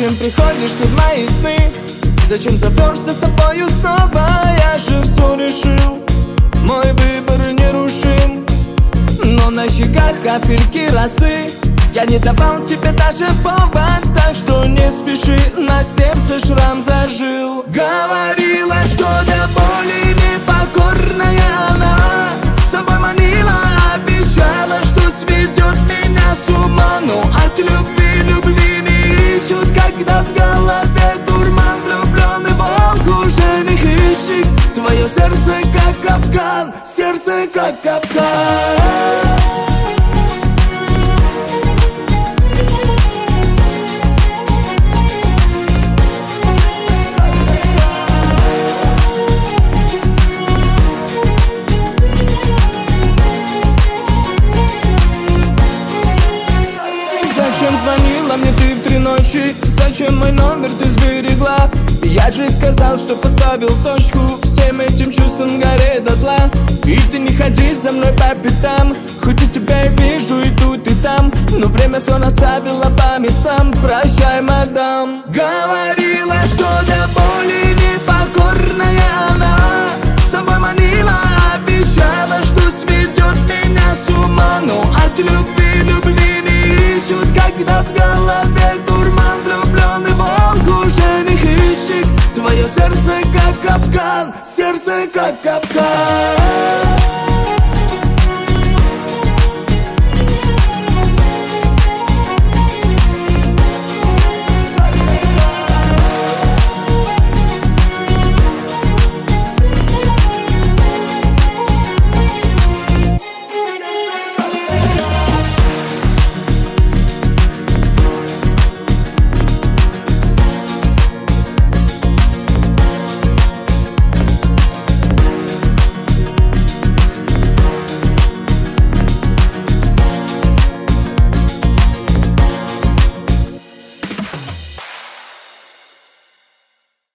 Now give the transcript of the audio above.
Зачем приходишь ты в мои сны? Зачем зовешь за собою снова? Я же все решил, мой выбор нерушим. Но на щеках капельки росы, я не давал тебе даже повод. Так что не спеши, на сердце шрам зажил. Говорила, что до боли непокорная она, с собой манила, обещала, что сведет меня с ума. Но от любви не ищут, когда в голове дурман. Влюбленный волк уже не хищник. Твое сердце как капкан, сердце как капкан. Зачем звонила мне ты в 3 ночи? Зачем мой номер ты сберегла? Я же сказал, что поставил точку всем этим чувствам горе дотла. И ты не ходи за мной по пятам, хоть я тебя и вижу и тут и там, но время все наставило по местам. Прощай, мадам. Говорила, что до боли непокорная она, с собой манила, обещала, что сведет меня с ума. Но от любви не ищут, когда в голове дурман. Влюбленный волк уже не хищник. Твое сердце как капкан, сердце как капкан.